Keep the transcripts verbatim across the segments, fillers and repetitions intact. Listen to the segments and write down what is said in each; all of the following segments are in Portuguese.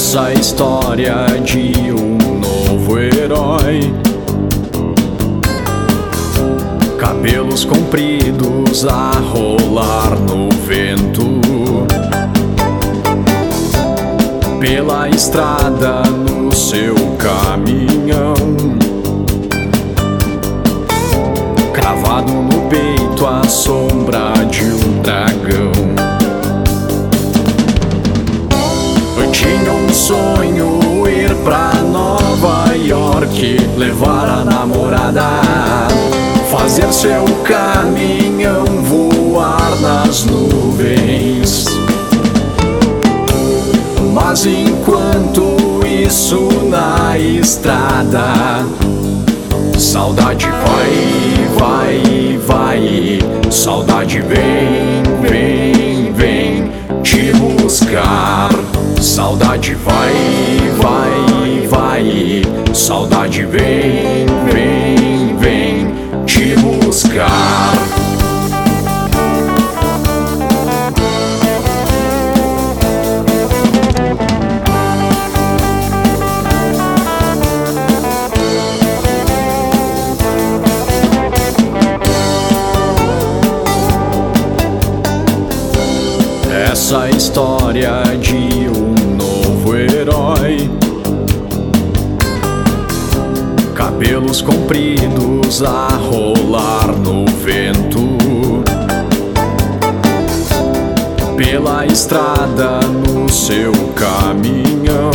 Essa história de um novo herói, cabelos compridos a rolar no vento, pela estrada no seu caminhão, cravado no peito a sombra de um dragão. Eu tinha um sonho, ir pra Nova York, levar a namorada, fazer seu caminhão voar nas nuvens. Mas enquanto isso na estrada, saudade vai, vai, vai, saudade vem, vem, vem te buscar. Saudade vai, vai, vai, saudade vem, vem, vem te buscar. Essa história de um novo herói, cabelos compridos a rolar no vento, pela estrada no seu caminhão,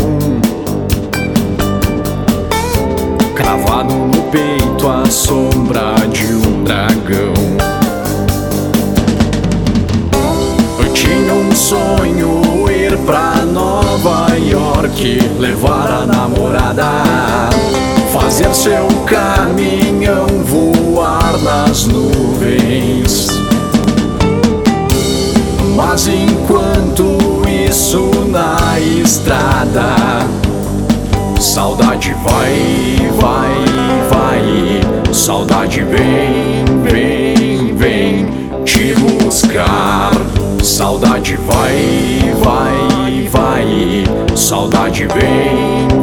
cravado no peito a sombra de um dragão. Tinha um sonho, ir pra Nova York, levar a namorada, fazer seu caminhão voar nas nuvens. Mas enquanto isso na estrada, saudade vai, vai, vai, saudade vem, vem, vem te buscar. Saudade vai, vai, vai, saudade vem,